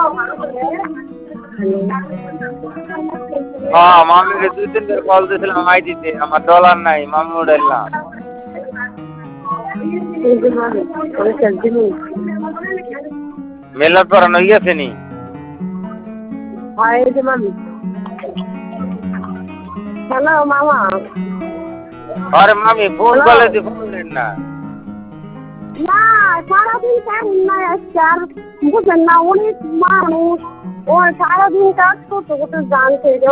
হ্যাঁ মামিকে 2-3 বার কল দিয়েছিলাম আইডিতে আমার ডলার নাই মামি উঠাইলাম মেলার পড়ানো গেছে নি হ্যালো মামা আরে মামি ফোন করলে তুই ফোন নেন না না সারাদিন কেমন নাই আজকে আর বুঝলেন না অনেক মানুষ ও সারাদিন কাজ করতে করতে জানতে